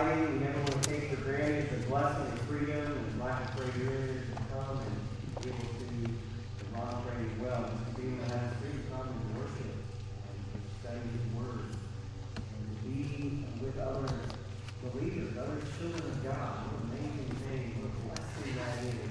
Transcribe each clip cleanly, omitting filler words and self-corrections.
exciting. We never want to take for granted the blessing of freedom and life of prayer to come and be able to volunteer as well. Just to be able to have free time and worship and to study His Word and to be with other believers, other children of God. What an amazing thing! What a blessing that is.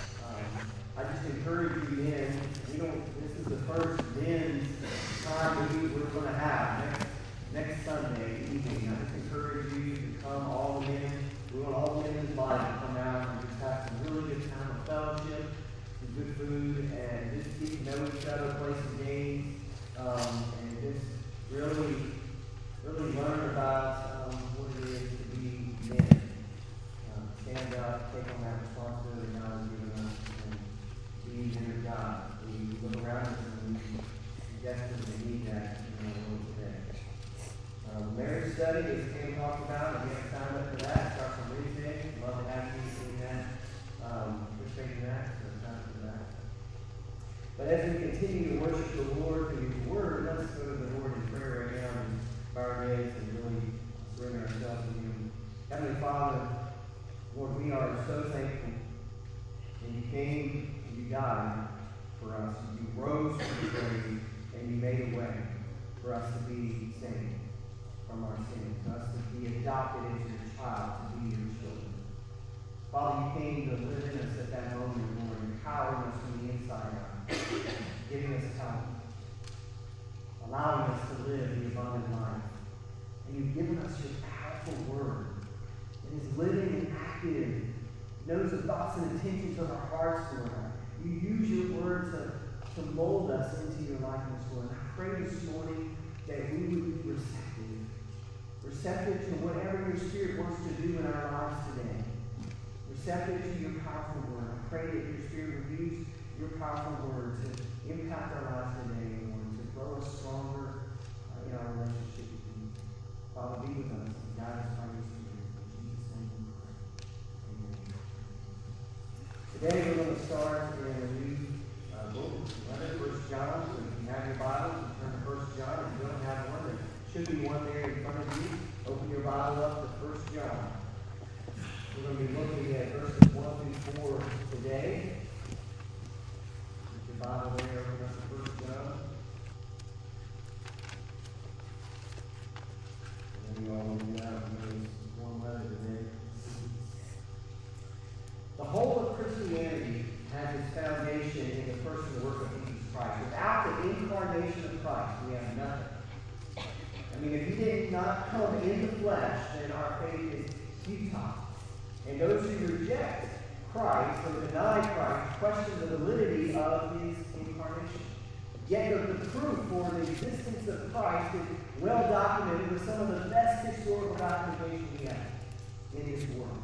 I just encourage you men. This is the first men's time we're going to have next Sunday evening. I just encourage you to come, all the men. We want all the men in the body to come out and just have some really good time of fellowship, some good food, and just get to know each other, play some games, and just really learn about what it is to be men. Stand up, take on that responsibility God has given us, and be men of God. We look around us and we desperately need that in our world today. Marriage study, as Cam talked about, and we have signed up for that. Starts on Wednesday. Love to have you see that. Participating in that, so sign up for that. But as we continue to worship the Lord through His Word, let's go to the Lord in prayer right now and bow our heads and really bring ourselves to Him. Heavenly Father, Lord, we are so thankful. And you came and you died for us. You rose from the grave and you made a way for us to be saved from our sins, for us to be adopted as your child, to be your children. Father, you came to live in us at that moment, Lord, empowering us from the inside out, giving us talent, allowing us to live the abundant life. And you've given us your powerful word. It is living and active, knows the thoughts and intentions of our hearts, Lord. You use your word to mold us into your likeness, Lord. I pray this morning that we would be receptive to whatever your Spirit wants to do in our lives today. Receptive to your powerful word. I pray that your Spirit would use your powerful word to impact our lives today, Lord, to grow us stronger in our relationship with you. Father, be with us and guide us by your Spirit. In Jesus' name we pray. Amen. Today we're going to start in a new book, 1 John. So if you have your Bible, turn to 1 John. If you don't have one, there should be one there in front of you. Open your Bible up to 1 John. We're going to be looking at verses 1 through 4 today. Put your Bible there, open up to 1 John. And then you all will get out and one letter today. The whole of Christianity has its foundation in the person and work of Jesus Christ. Without the incarnation of Christ, we have nothing. I mean, if He did not come in the flesh, then our faith is futile. And those who reject Christ or deny Christ question the validity of His incarnation. Yet the proof for the existence of Christ is well documented with some of the best historical documentation we have in this world.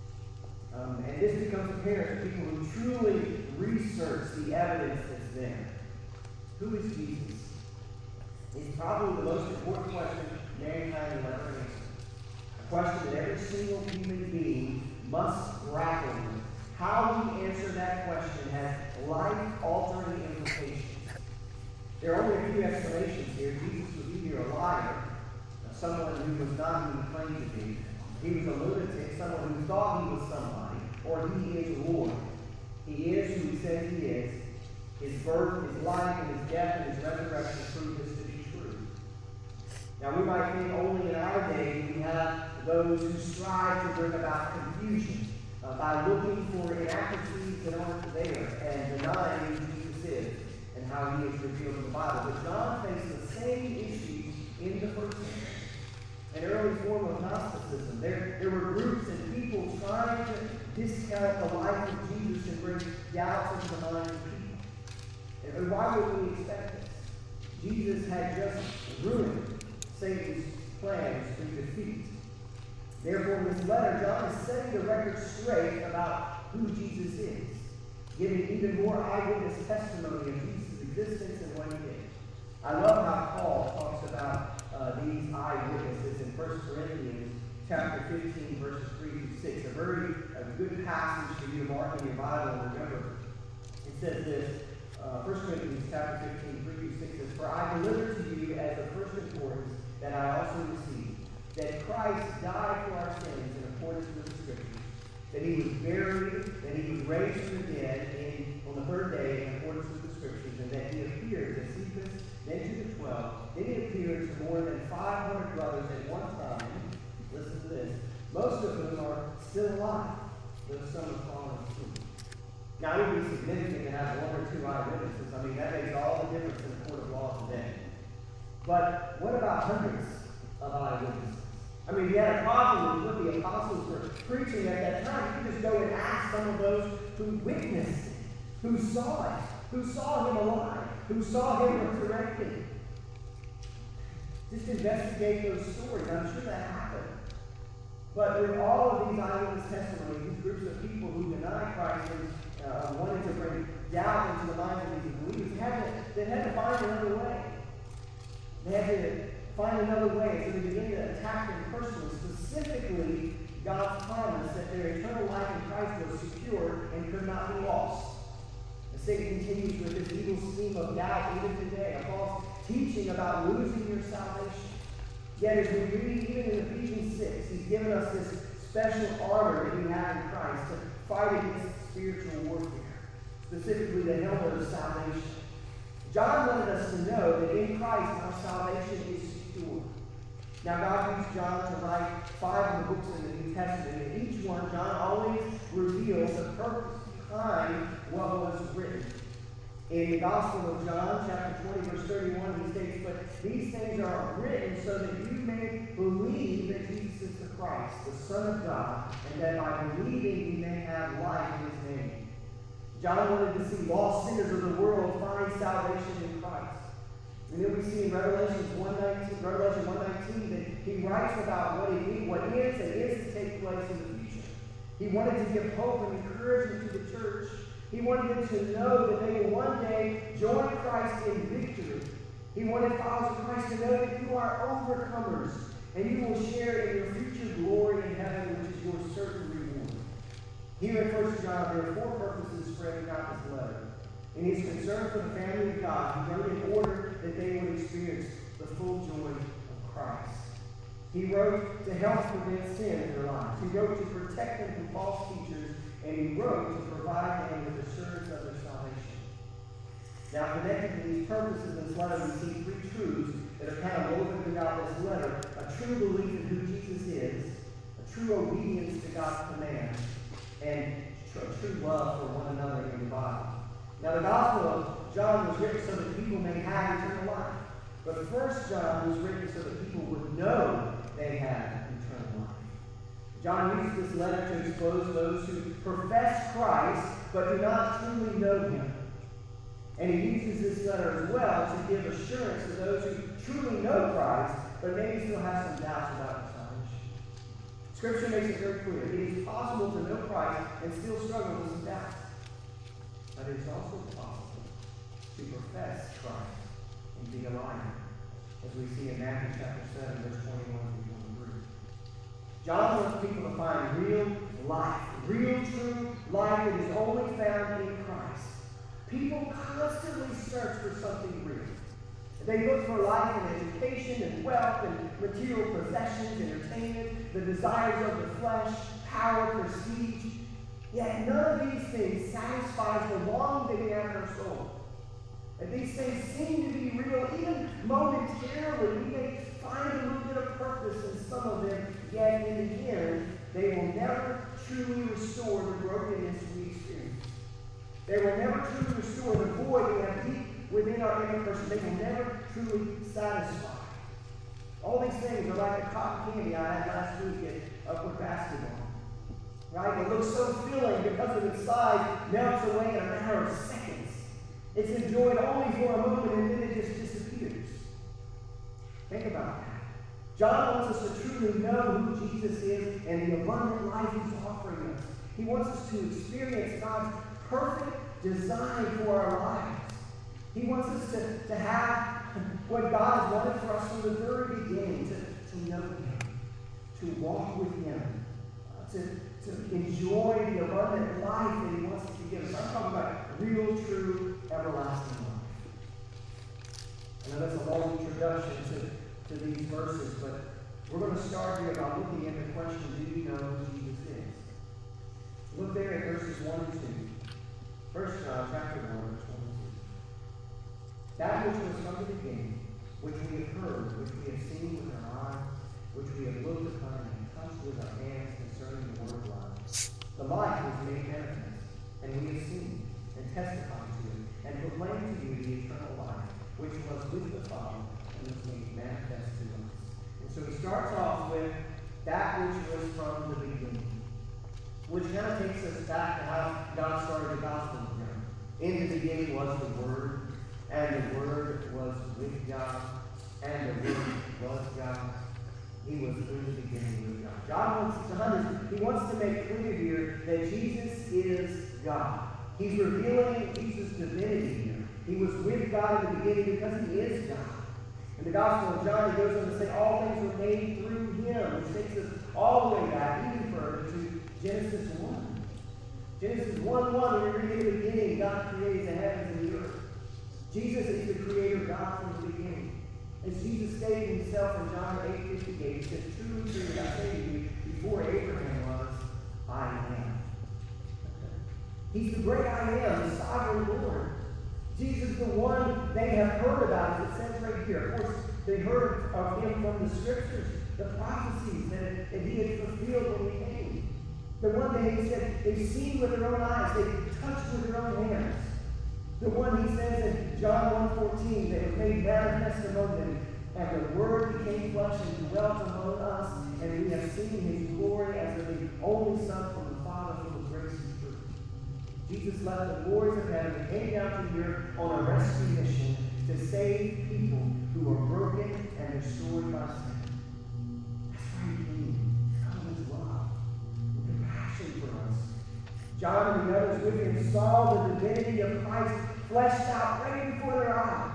And this becomes apparent to people who truly research the evidence that's there. Who is Jesus? It's probably the most important question mankind will ever answer. A question that every single human being must grapple with. How we answer that question has life-altering implications. There are only a few explanations here. Jesus was either a liar, someone who was not who he claimed to be. He was a lunatic, someone who thought he was somebody, or he is Lord. He is who he says he is. His birth, his life, and his death, and his resurrection prove this to be true. Now, we might think only in our day we have those who strive to bring about confusion by looking for inaccuracies that aren't there and denying who Jesus is and how he is revealed in the Bible. But John faced the same issues in the first century. An early form of Gnosticism. There were groups and people trying to discount the life of Jesus and bring doubts into the minds of people. And why would we expect this? Jesus had just ruined Satan's plans to defeat. Therefore, in this letter, John is setting the record straight about who Jesus is, giving even more eyewitness testimony of Jesus' existence and what he did. I love how Paul talks about these eyewitnesses in 1 Corinthians chapter 15, verses 3 through 6. A good passage for you to mark in your Bible and remember. It says this, 1 Corinthians chapter 15, 3 through 6 says, "For I delivered to you as of first importance that I also received, that Christ died for our sins that he was buried, that he was raised from the dead on the third day in accordance with the Scriptures, and that he appeared to Cephas, then to the 12, then he appeared to more than 500 brothers at one time. Listen to this. Most of whom are still alive, though some have fallen asleep. Now, it would be significant to have one or two eyewitnesses. I mean, that makes all the difference in the court of law today. But what about hundreds of eyewitnesses? I mean, if you had a problem with what the apostles were preaching at that time, you could just go and ask some of those who witnessed it, who saw it, who saw him alive, who saw him resurrected. Just investigate those stories. I'm sure that happened. But with all of these eyewitness testimonies, these groups of people who deny Christ and wanted to bring doubt into the minds of these believers, they had to find another way. They had to find another way. So they began to attack them personally, specifically God's promise that their eternal life in Christ was secure and could not be lost. And Satan continues with this evil scheme of doubt even today, a false teaching about losing your salvation. Yet as we read even in Ephesians 6, he's given us this special armor that we have in Christ to fight against spiritual warfare, specifically the helmet of salvation. John wanted us to know that in Christ our salvation is secure. Now God used John to write 5 of the books in the New Testament, and each one, John always reveals the purpose behind what was written. In the Gospel of John, chapter 20, verse 31, he states, "But these things are written so that you may believe that Jesus is the Christ, the Son of God, and that by believing you may have life in his name." John wanted to see lost sinners of the world find salvation in Christ. And then we see in Revelation 1:19 that he writes about what is and is to take place in the future. He wanted to give hope and encouragement to the church. He wanted them to know that they will one day join Christ in victory. He wanted followers of Christ to know that you are overcomers and you will share in your future glory in heaven, which is your certain reward. Here in 1 John, there are 4 purposes for every out this letter. In his concern for the family of God, he wrote in order that they would experience the full joy of Christ. He wrote to help prevent sin in their lives. He wrote to protect them from false teachers, and he wrote to provide them with assurance of their salvation. Now, connected to these purposes in this letter, we see 3 truths that are kind of woven throughout this letter: a true belief in who Jesus is, a true obedience to God's command, and true love for one another in the body. Now, the Gospel of John was written so that people may have eternal life. But 1 John was written so that people would know they have eternal life. John uses this letter to expose those who profess Christ but do not truly know him. And he uses this letter as well to give assurance to those who truly know Christ but maybe still have some doubts about their salvation. Scripture makes it very clear. It is possible to know Christ and still struggle with some doubts. But it is also possible to profess Christ and be a liar, as we see in Matthew chapter 7, verse 21-23. John wants people to find real life, real true life that is only found in Christ. People constantly search for something real. They look for life in education and wealth and material possessions, entertainment, the desires of the flesh, power, prestige. Yet none of these things satisfies the longing that we have in our soul. And these things seem to be real, even momentarily. We may find a little bit of purpose in some of them, yet in the end, they will never truly restore the brokenness we experience. They will never truly restore the void we have deep within our inner person. They will never truly satisfy. All these things are like the cotton candy I had last week at Upward Basketball. Right? It looks so filling because of its size, melts away in a matter of seconds. It's enjoyed only for a moment and then it just disappears. Think about that. John wants us to truly know who Jesus is and the abundant life he's offering us. He wants us to experience God's perfect design for our lives. He wants us to have what God has wanted for us from the very beginning, to know him, to walk with him, to enjoy the abundant life that he wants us to give us. I'm talking about real, true, everlasting life. I know that's a long introduction to these verses, but we're going to start here by looking at the question, do you know who Jesus is? Look there at verses 1 and 2. 1 John chapter 1, verse 1 and 2. That which was from the beginning, which we have heard, which we have seen with our eyes, which we have looked upon and touched with our hands concerning the word of life. The life was made manifest, and we have seen, and testified to it, and proclaimed to you the eternal life, which was with the Father, and was made manifest to us. And so he starts off with that which was from the beginning, which kind of takes us back to how God started the gospel with him. In the beginning was the Word, and the Word was with God, and the Word was God. He was in the beginning with God. He wants to make clear here that Jesus is God. He's revealing Jesus' divinity here. He was with God in the beginning because he is God. In the Gospel of John, he goes on to say all things were made through him, which takes us all the way back, even further, to Genesis 1. Genesis 1:1, when we read in the beginning, God created the heavens and the earth. Jesus is the creator God from the beginning. As Jesus stated himself in John 8:58, he says, truly, truly, I say to you, before Abraham was, I am. He's the great I am, the sovereign Lord. Jesus is the one they have heard about, as it says right here. Of course, they heard of him from the scriptures, the prophecies that he had fulfilled when he came. The one they said they've seen with their own eyes, they've touched with their own hands. The one he says in John 1:14 that was made manifest among them, and the Word became flesh and dwelt among us, and we have seen his glory as of the only Son from the Father, full of grace and truth. Jesus left the glories of heaven and came down to the earth on a rescue mission to save people who are broken and destroyed by sin. That's why he came, out of his love and compassion for us. John and the others with him saw the divinity of Christ fleshed out right before their eyes.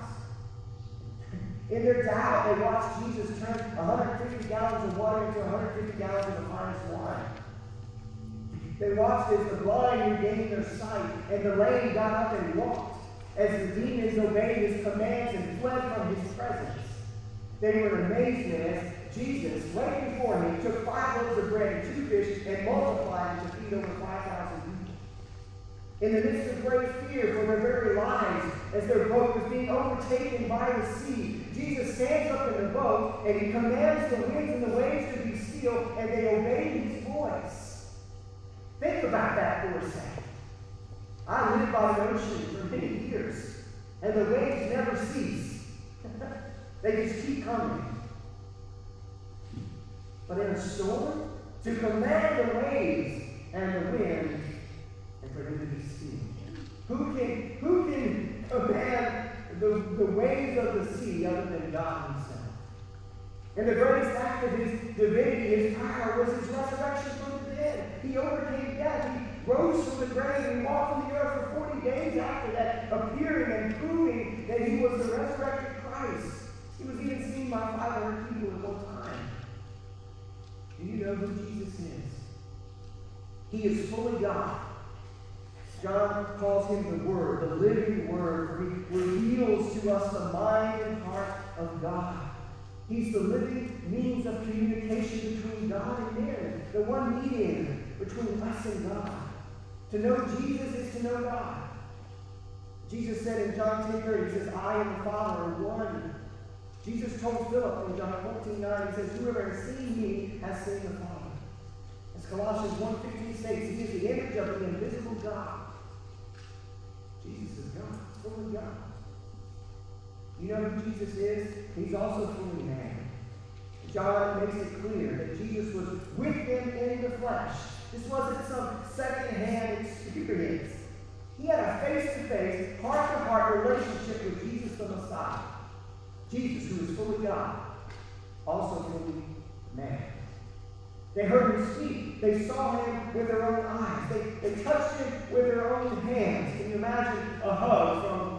In their doubt, they watched Jesus turn 150 gallons of water into 150 gallons of the finest wine. They watched as the blind regained their sight, and the lame got up and walked, as the demons obeyed his commands and fled from his presence. They were in amazement as Jesus, right before him, took 5 loaves of bread and 2 fish and multiplied them to feed over 5,000 people. In the midst of great fear for their very lives, as their boat was being overtaken by the sea, Jesus stands up in the boat and he commands the winds and the waves to be still, and they obey his voice. Think about that for a second. I lived by the ocean for many years, and the waves never cease. They just keep coming. But in a storm, to command the waves and the wind, and for them to be still. Who can command the waves of the sea other than God himself? And the greatest act of his divinity, his power, was his resurrection from the dead. He overcame death. He rose from the grave and walked on the earth for 40 days after that, appearing and proving that he was the resurrected Christ. He was even seen by 500 people at one time. Do you know who Jesus is? He is fully God. John calls him the Word, the living Word, for he reveals to us the mind and heart of God. He's the living means of communication between God and man, the one mediator between us and God. To know Jesus is to know God. Jesus said in John 10:30, he says, I and the Father are one. Jesus told Philip in John 14:9, he says, whoever has seen me has seen the Father. As Colossians 1:15 states, he is the image of the invisible God. Jesus is God, fully God. You know who Jesus is? He's also fully man. John makes it clear that Jesus was with them in the flesh. This wasn't some second-hand experience. He had a face-to-face, heart-to-heart relationship with Jesus the Messiah. Jesus, who is fully God, also fully man. They heard him speak. They saw him with their own eyes. They touched him with their own hands. Can you imagine a hug from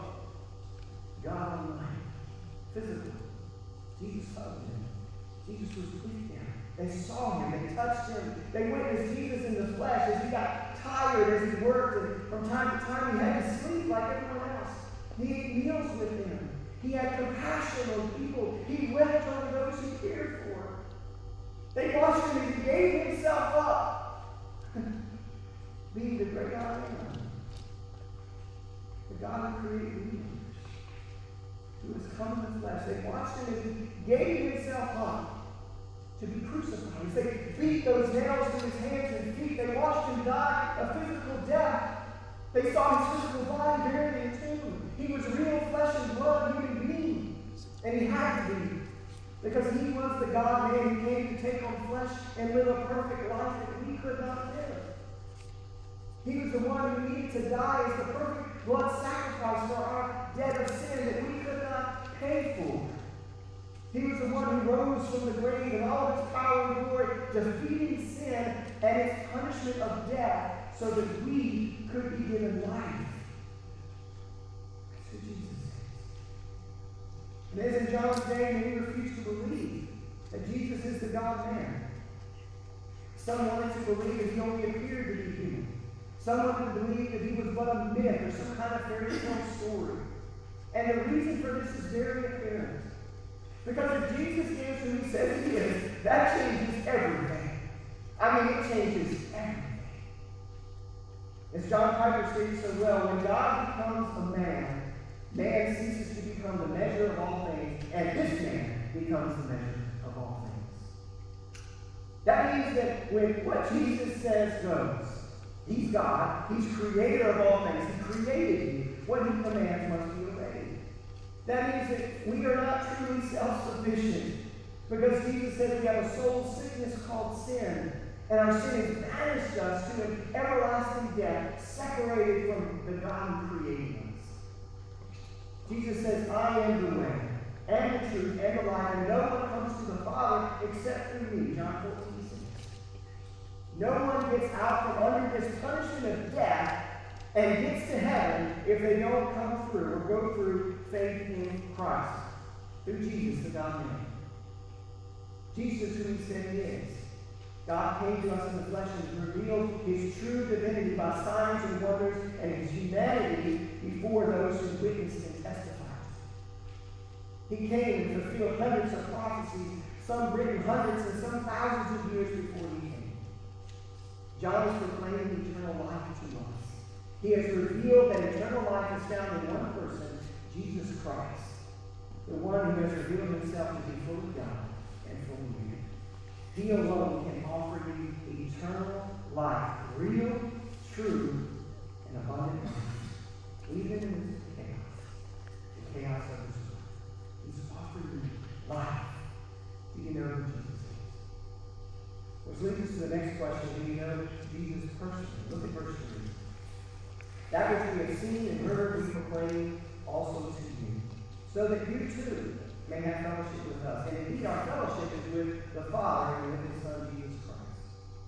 God Almighty? Physical. Jesus hugged him. Jesus was with them. They saw him. They touched him. They witnessed Jesus in the flesh as he got tired, as he worked, and from time to time he had to sleep like everyone else. He ate meals with them. He had compassion on people. He wept over those he cared for. They watched him as he gave himself up. being the great I am, the God who created the universe, who has come in the flesh. They watched him as he gave himself up to be crucified. As they beat those nails to his hands and feet, they watched him die a physical death. They saw his physical body buried in a tomb. He was real flesh and blood human being. And he had to be. Because he was the God-man who came to take on flesh and live a perfect life that we could not live. He was the one who needed to die as the perfect blood sacrifice for our debt of sin that we could not pay for. He was the one who rose from the grave in all of its power and glory, defeating sin and its punishment of death so that we could be given life. That's who Jesus is. And as in John's day, many refused to believe that Jesus is the God-man. Some wanted to believe that he only appeared to be human. Some wanted to believe that he was but a myth or some kind of fairy tale story. And the reason for this is very apparent. Because if Jesus is who he says he is, that changes everything. I mean, it changes everything. As John Piper states so well, when God becomes a man, man ceases to become the measure of all things, and this man becomes the measure of all things. That means that when what Jesus says goes, he's God, he's creator of all things, he created you, what he commands must be obeyed. That means that we are not truly self-sufficient, because Jesus said we have a soul sickness called sin, and our sin has banished us to an everlasting death, separated from the God who created us. Jesus says, I am the way, and the truth, and the life, and no one comes to the Father except through me. John 14:6. No one gets out from under this punishment of death and gets to heaven if they don't come through or go through faith in Christ, through Jesus, the God-man. Jesus, who he said he is. God came to us in the flesh and revealed his true divinity by signs and wonders and his humanity before those who witnessed and testified. He came and fulfilled hundreds of prophecies, some written hundreds and some thousands of years before he came. John is proclaiming eternal life to us. He has revealed that eternal life is found in one person, Jesus Christ, the one who has revealed himself to be fully God and fully man. He alone can offer you eternal life, real, true, and abundant life, even in this chaos, the chaos of this world. He's offered you life. Do you know who Jesus is? Which leads us to the next question. Do you know Jesus personally? Look at verse 3. That which we have seen and heard we proclaim also to you, so that you too may have fellowship with us. And indeed our fellowship is with the Father and with his Son, Jesus Christ.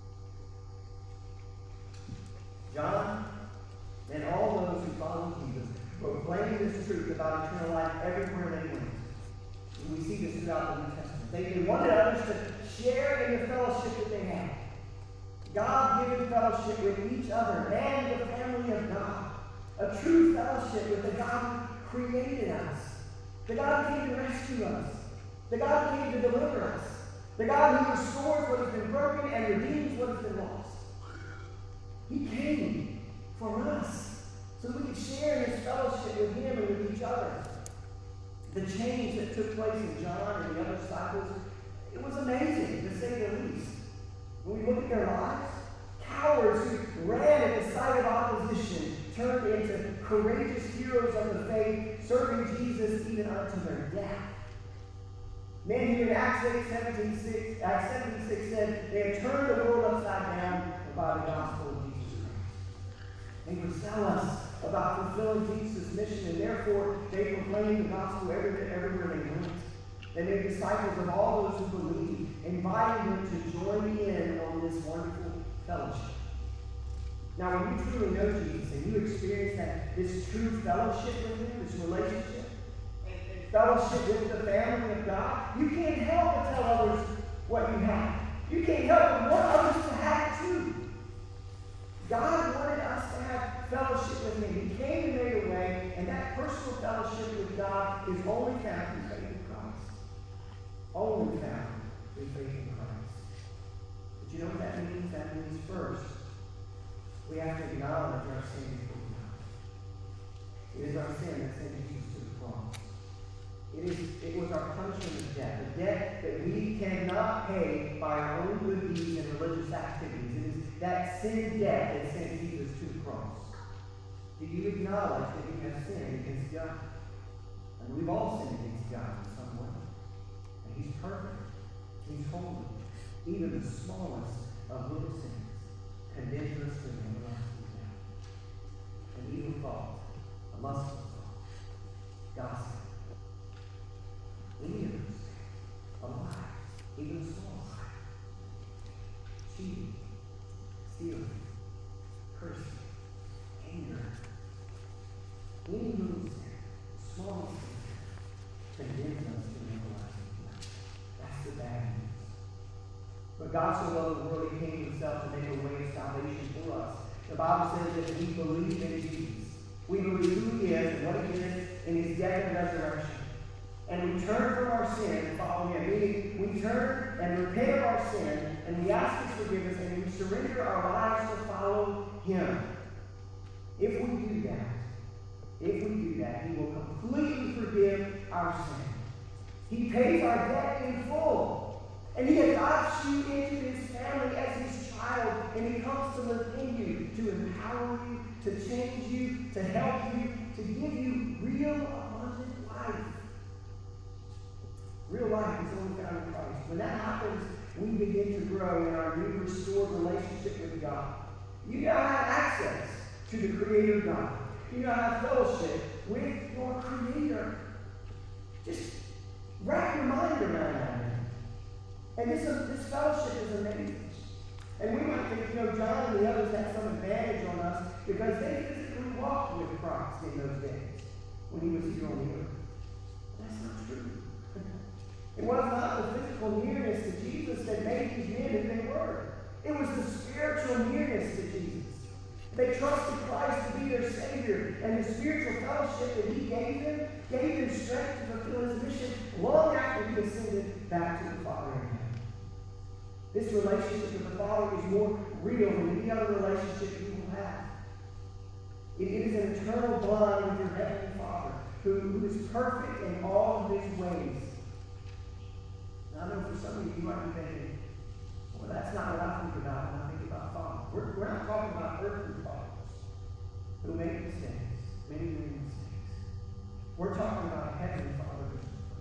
John and all those who follow Jesus proclaimed this truth about eternal life everywhere they went. And we see this throughout the New Testament. They wanted others to share in the fellowship that they had. God-given fellowship with each other and the family of God. A true fellowship with the God who created us. The God who came to rescue us. The God who came to deliver us. The God who restores what has been broken and redeems what has been lost. He came for us so we could share in his fellowship with him and with each other. The change that took place in John and the other disciples, it was amazing, to say the least. When we look at their lives, cowards who ran at the sight of opposition turned into courageous heroes of the faith, serving Jesus even unto their death. Men here in Acts 76 said they had turned the world upside down by the gospel of Jesus Christ. They were zealous about fulfilling Jesus' mission, and therefore they proclaimed the gospel everywhere they went. They made disciples of all those who believed, inviting them to join in on this wonderful fellowship. Now, when you truly know Jesus and you experience this true fellowship with him, this relationship, and fellowship with the family of God, you can't help but tell others what you have. You can't help but want others to have it too. God wanted us to have fellowship with him. He came and made a way, and that personal fellowship with God is only found through faith in Christ. Only found through faith in Christ. But you know what that means? That means first, we have to acknowledge our sin before God. It is our sin that sent Jesus to the cross. It was our punishment of death, a debt that we cannot pay by our own good deeds and religious activities. It is that sin debt that sent Jesus to the cross. Do you acknowledge that you have sinned against God? And we've all sinned against God in some way. And He's perfect. He's holy. Even the smallest of little sins condemns us to an everlasting death. An evil thought, a lustful thought, gossip, any of those things, a lie, even a small lie, cheating, stealing, cursing, anger, any little sin, small sin, condemns us to an everlasting death. That's the bad news. But God so loved the world, He came Himself to make a way of salvation for us. The Bible says that we believe in Jesus. We believe who He is and what He did in His death and resurrection. And we turn from our sin and follow Him. Meaning, we turn and repent of our sin, and we ask His forgiveness, and we surrender our lives to follow Him. If we do that, He will completely forgive our sin. He pays our debt in full. And He adopts you into His family as His child, and He comes to live in you, to empower you, to change you, to help you, to give you real abundant life. Real life is only found in Christ. When that happens, we begin to grow in our new restored relationship with God. You now have access to the Creator God. You now have fellowship with your Creator. Just wrap your mind around that. And this fellowship is amazing. And we might think, John and the others had some advantage on us because they physically walked with Christ in those days when He was here on the earth. That's not true. It was not the physical nearness to Jesus that made these men who they were. It was the spiritual nearness to Jesus. They trusted Christ to be their Savior, and the spiritual fellowship that He gave them strength to fulfill His mission long after He ascended back to the Father in heaven. This relationship with the Father is more real than any other relationship you will have. It is an eternal bond with your Heavenly Father, who is perfect in all of His ways. Now, I know for some of you might be thinking, well, that's not what I think about when I think about Father. We're not talking about earthly fathers who make mistakes, many mistakes. We're talking about a Heavenly Father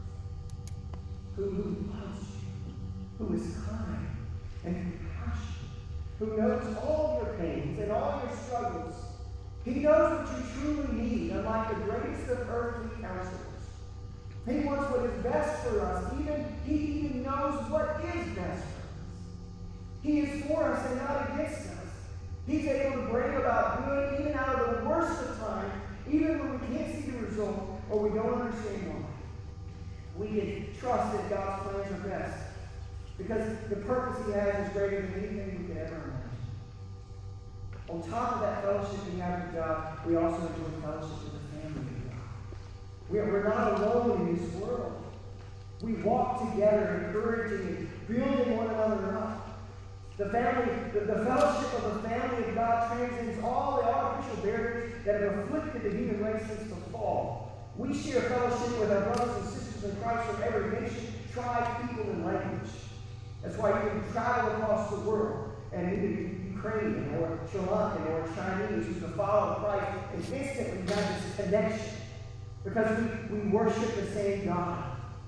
who loves you, who is kind and compassionate, who knows all your pains and all your struggles. He knows what you truly need, unlike the greatest of earthly counselors. He wants what is best for us. He even knows what is best for us. He is for us and not against us. He's able to bring about good even out of the worst of time, even when we can't see the result or we don't understand why. We can trust that God's plans are best because the purpose He has is greater than anything we could ever imagine. On top of that fellowship we have with God, we also enjoy fellowship with the family of God. We're not alone in this world. We walk together, encouraging and building one another up. The fellowship of the family of God transcends all the artificial barriers that have afflicted the human race since the fall. We share fellowship with our brothers and sisters in Christ from every nation, tribe, people, and language. That's why you can travel across the world and either Ukrainian or Sri Lankan or Chinese who's a follower of Christ, and instantly have this connection because we worship the same God.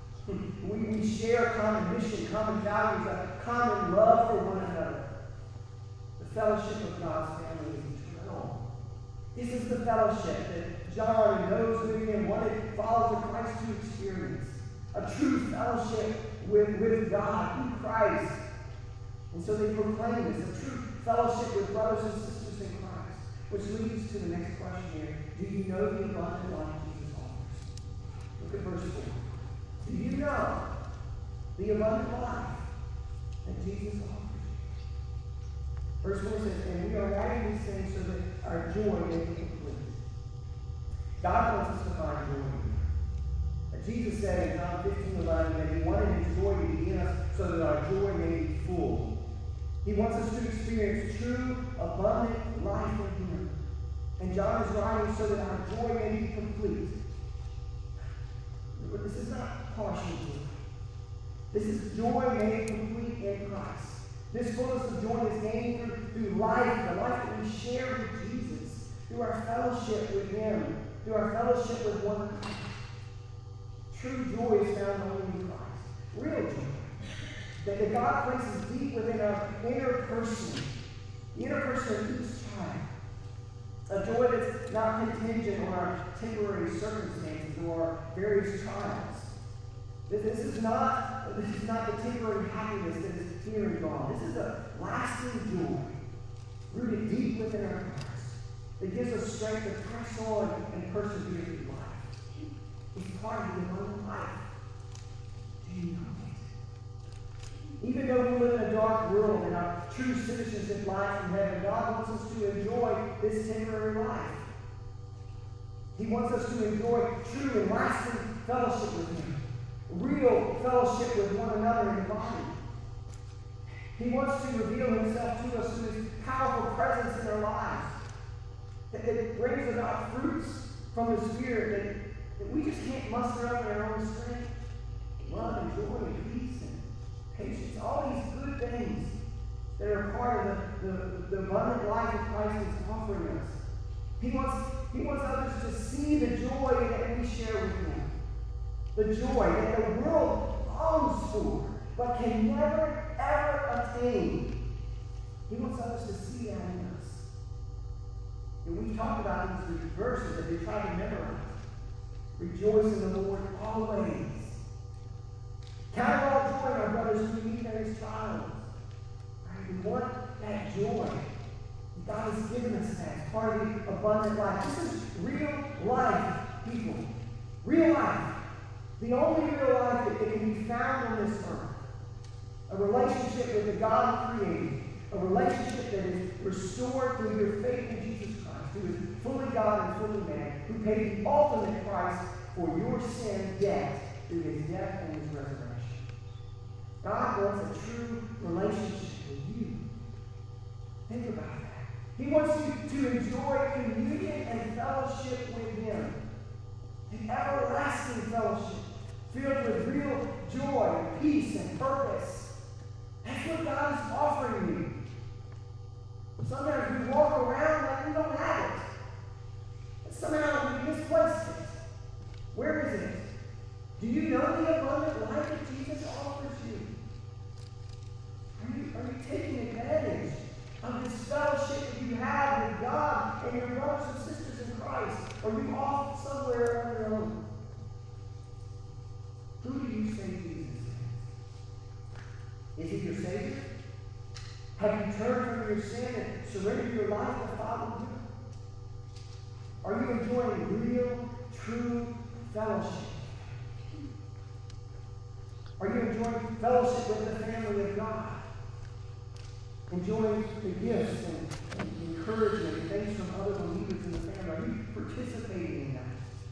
We share common mission, common values, a common love for one another. The fellowship of God's family is eternal. This is the fellowship that John and those with him wanted followers of Christ to experience. A true fellowship with God in Christ. And so they proclaim this, a true fellowship with brothers and sisters in Christ. Which leads to the next question here. Do you know the abundant life Jesus offers? Look at verse 4. Do you know the abundant life that Jesus offers you? Verse 4 says, and we are writing these things so that our joy may be complete. God wants us to find joy in Him. Jesus said in John 15:11 that He wanted His joy to be in us so that our joy may be full. He wants us to experience true, abundant life in Him. And John is writing so that our joy may be complete. But this is not partial joy. This is joy made complete in Christ. This fullness of joy is gained through life, the life that we share with Jesus, through our fellowship with Him, through our fellowship with one another. True joy is found only in Christ. Real joy. That God places deep within our inner person, the inner person of each child. A joy that's not contingent on our temporary circumstances or our various trials. This is not the temporary happiness that is here and gone. This is a lasting joy rooted deep within our hearts that gives us strength to press on and persevere through life. It's part of the abundant life. Do you know it? Even though we live in a dark world and our true citizenship lies from heaven, God wants us to enjoy this temporary life. He wants us to enjoy true and lasting fellowship with Him. Real fellowship with one another in the body. He wants to reveal Himself to us through His powerful presence in our lives. That brings about fruits from the Spirit that we just can't muster up in our own strength. Love and joy and peace and patience. All these good things that are part of the abundant life that Christ is offering us. He wants others to see the joy that we share with Him. The joy that the world longs for, but can never, ever attain. He wants others to see that in us. And we've talked about these verses that they try to memorize. Rejoice in the Lord always. Count it all joy, my brothers, when you meet various trials. Right? We want that joy. God has given us that as part of the abundant life. This is real life, people. Real life. The only real life that can be found on this earth. A relationship with the God who created. A relationship that is restored through your faith in Jesus Christ, who is fully God and fully man, who paid the ultimate price for your sin debt through His death and His resurrection. God wants a true relationship with you. Think about that. He wants you to enjoy communion and fellowship with Him. An everlasting fellowship filled with real joy, peace, and purpose. That's what God is offering you. Sometimes we walk around like we don't have it. And somehow we misplaced it. Where is it? Do you know the abundant life that Jesus offers you? Are you taking advantage of this fellowship that you have with God and your brothers and sisters in Christ? Or are you off somewhere on your own? Who do you say Jesus is? Is He your Savior? Have you turned from your sin and surrendered your life to follow Him? Are you enjoying real, true fellowship? Are you enjoying fellowship with the family of God? Enjoying the gifts and encouragement and things from other believers in the family? Are you participating in that?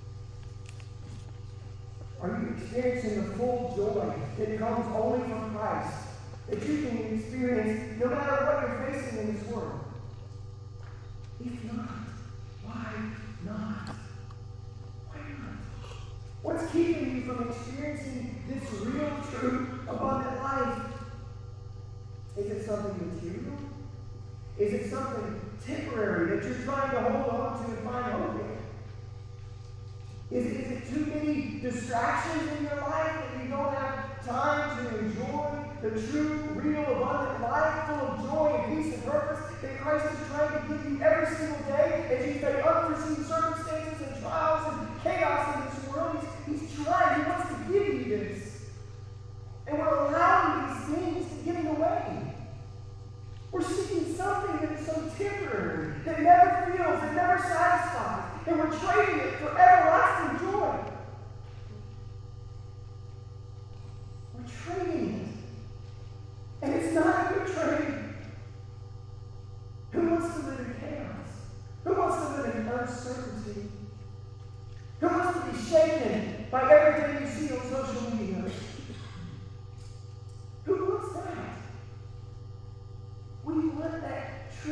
Are you experiencing the full joy that comes only from Christ, that you can experience no matter what you're facing in this world? If not, why not? Why not? What's keeping you from experiencing this real, true, abundant life? Is it something material? Is it something temporary that you're trying to hold on to and find hope in? Is it too many distractions in your life that you don't have time to enjoy the true, real, abundant life full of joy and peace and purpose that Christ is trying to give you every single day as you face unforeseen circumstances and trials and chaos in this world? He's trying. He wants to give you this. And we're allowing these things to get in the way. We're seeking something that is so temporary, that never feels, that never satisfies, and we're trading it for everlasting joy. We're trading it. And it's not a good trade. Who wants to live in chaos? Who wants to live in uncertainty? Who wants to be shaken by everything you see on social media? Who wants that?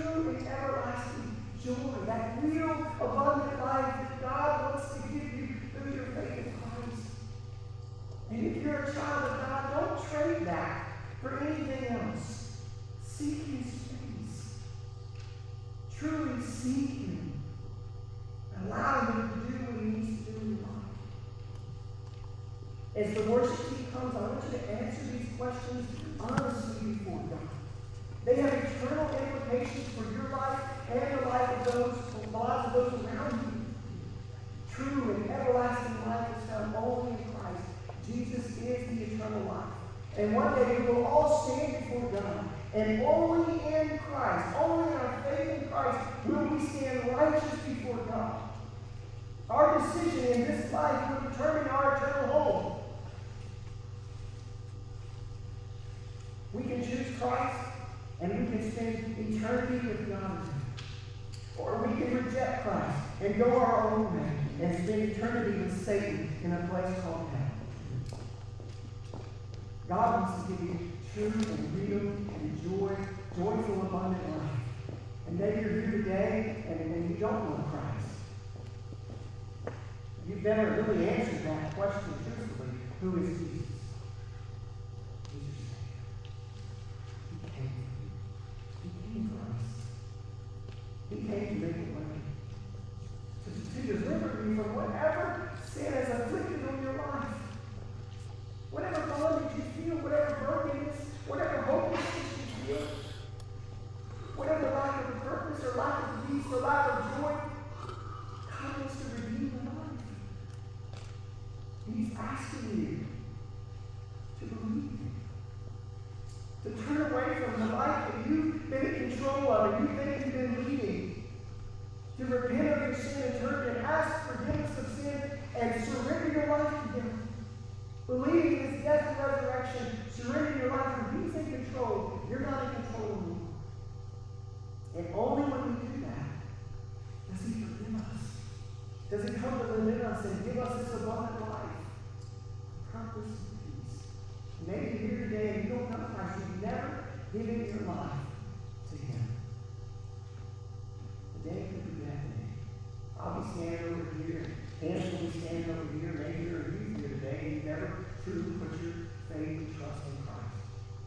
true and everlasting joy, that real abundant life that God wants to give you through your faith in Christ. And if you're a child of God, don't trade that for anything else. Seek His face. Truly seek Him. Allow Him to do what He needs to do in your life. As the worship team comes, I want you to answer these questions honestly before God. They have eternal implications for your life and the life of the lives of those around you. True and everlasting life is found only in Christ. Jesus is the eternal life. And one day we will all stand before God. And only in Christ, only in our faith in Christ, will we stand righteous before God. Our decision in this life will determine our eternal home. We can choose Christ, and we can spend eternity with God. Or we can reject Christ and go our own way and spend eternity with Satan in a place called hell. God wants to give you true and real and joyful, abundant life. And maybe you're here today and you don't know Christ. You've never really answered that question truthfully. Who is Jesus? He came to make a way. To deliver you from whatever sin has afflicted on your life. Whatever bondage you feel, whatever brokenness, whatever hopelessness you feel, whatever lack of purpose or lack of peace or lack of joy, God wants to redeem your life. He's asking you to believe Him. To turn away from the life that you've been in control of and you think you've been leading. To repent of your sin and turn and ask forgiveness of sin and surrender your life to Him. Believing in His death and resurrection, surrender your life. When He's in control, you're not in control anymore. And only when we do that does He forgive us. Does He come to live in us and give us this abundant life, purpose, and peace. Maybe you're here today and you don't know Christ. You've never given your life to Him. Today could be that day. I'll be standing over here. Hands will be standing over here. Maybe you're here today and you've never truly put your faith and trust in Christ.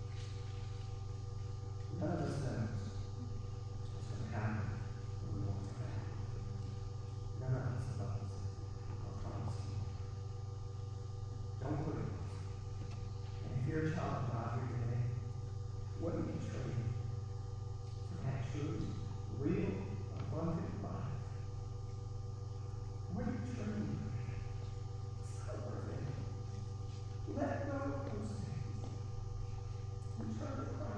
None of us knows what's going to happen when we walk back. None of us knows. I promise you. Don't put it off. And if you're a child of God here today, what do you trade for that true, real, abundant life? What do you trade? It's not worth it. Let go of those things. And turn to Christ.